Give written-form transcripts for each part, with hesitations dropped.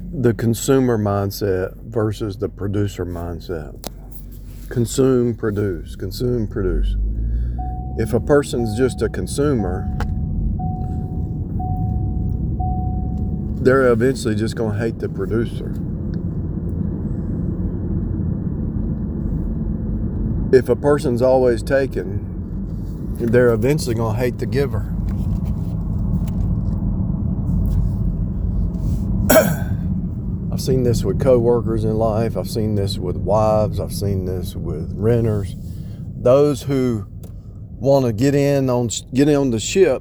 the consumer mindset versus the producer mindset. Consume, produce, consume, produce. If a person's just a consumer, they're eventually just going to hate the producer. If a person's always taking, they're eventually going to hate the giver. I've seen this with co-workers in life. I've seen this with wives. I've seen this with renters. Those who want to get on the ship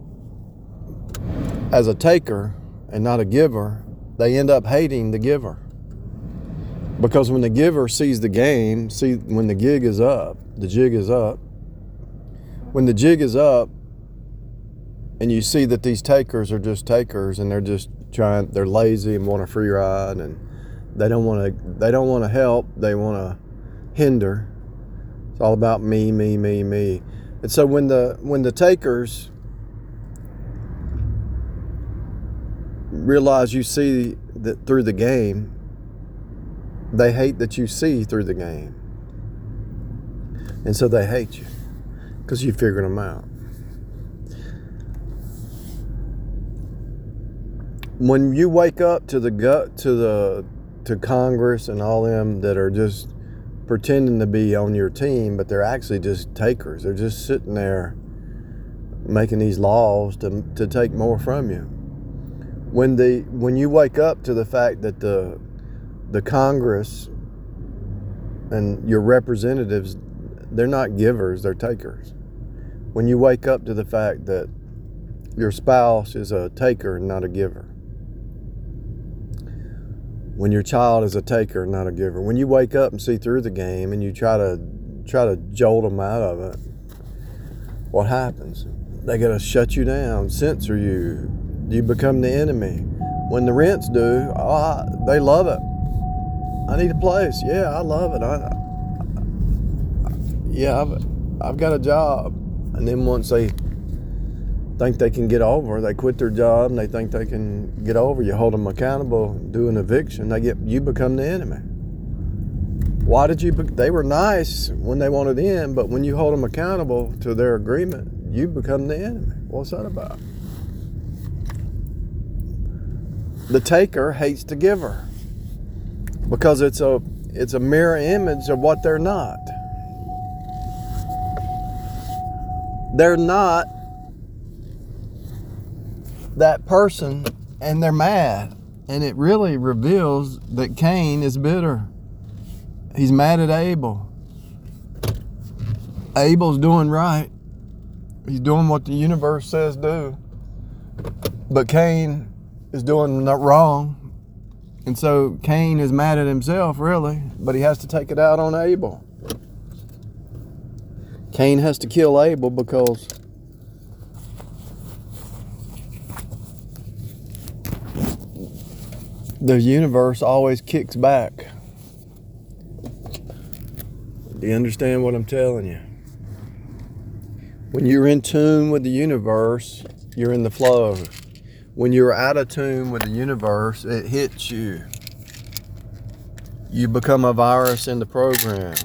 as a taker and not a giver, they end up hating the giver. Because when the giver sees the game, when the jig is up, when the jig is up, and you see that these takers are just takers and they're lazy and want a free ride and they don't want to help, they want to hinder. It's all about me. And so when the takers realize you see that through the game, they hate that you see through the game. And so they hate you because you figured them out. When you wake up to Congress and all them that are just pretending to be on your team, but they're actually just takers. They're just sitting there making these laws to take more from you. When you wake up to the fact that the Congress and your representatives, they're not givers, they're takers. When you wake up to the fact that your spouse is a taker, not a giver. When your child is a taker, not a giver. When you wake up and see through the game and you try to jolt them out of it, what happens? They gotta shut you down, censor you. You become the enemy. When the rents do, they love it. I need a place. Yeah, I love it. I've got a job. And then once they think they can get over, they quit their job and they think they can get over, you hold them accountable, do an eviction, you become the enemy. Why did they were nice when they wanted in, but when you hold them accountable to their agreement, you become the enemy. What's that about? The taker hates the giver because it's a mirror image of what they're not. They're not that person, and they're mad. And it really reveals that Cain is bitter. He's mad at Abel. Abel's doing right. He's doing what the universe says do. But Cain is doing wrong. And so Cain is mad at himself, really, but he has to take it out on Abel. Cain has to kill Abel because the universe always kicks back. Do you understand what I'm telling you? When you're in tune with the universe, you're in the flow. When you're out of tune with the universe, it hits you. You become a virus in the program.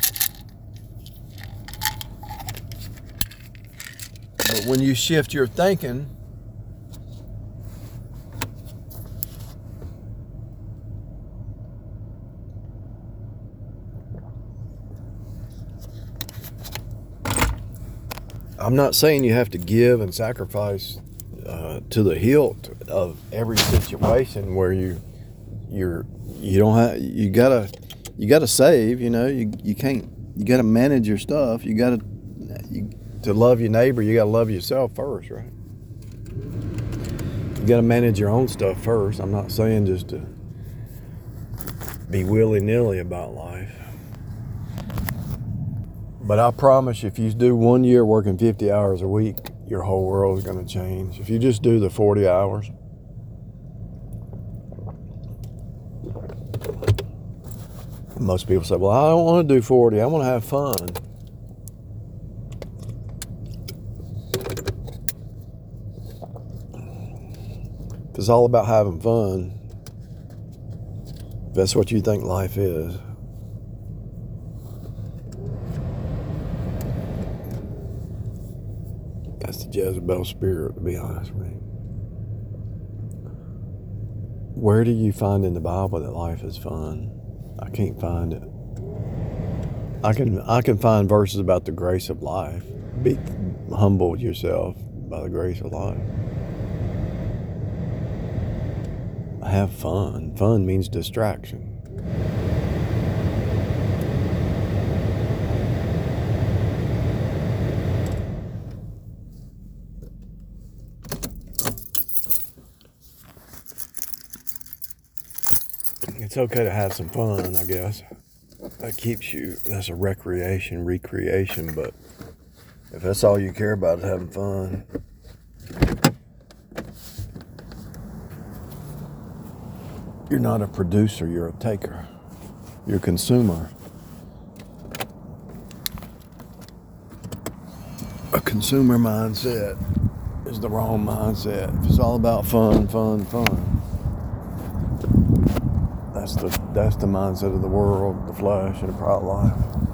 But when you shift your thinking, I'm not saying you have to give and sacrifice to the hilt of every situation where you gotta save. You gotta manage your stuff. To love your neighbor, you gotta love yourself first, right? You gotta manage your own stuff first. I'm not saying just to be willy-nilly about life. But I promise you, if you do 1 year working 50 hours a week, your whole world is going to change. If you just do the 40 hours, most people say, well, I don't want to do 40. I want to have fun. If it's all about having fun, If that's what you think life is. That's the Jezebel spirit, to be honest with you. Where do you find in the Bible that life is fun? I can't find it. I can find verses about the grace of life. Be humble yourself by the grace of life. Have fun. Fun means distraction. It's okay to have some fun, I guess. That keeps you, that's a recreation, but if that's all you care about is having fun, you're not a producer, you're a taker. You're a consumer. A consumer mindset is the wrong mindset. If it's all about fun, that's the mindset of the world, the flesh, and the pride of life.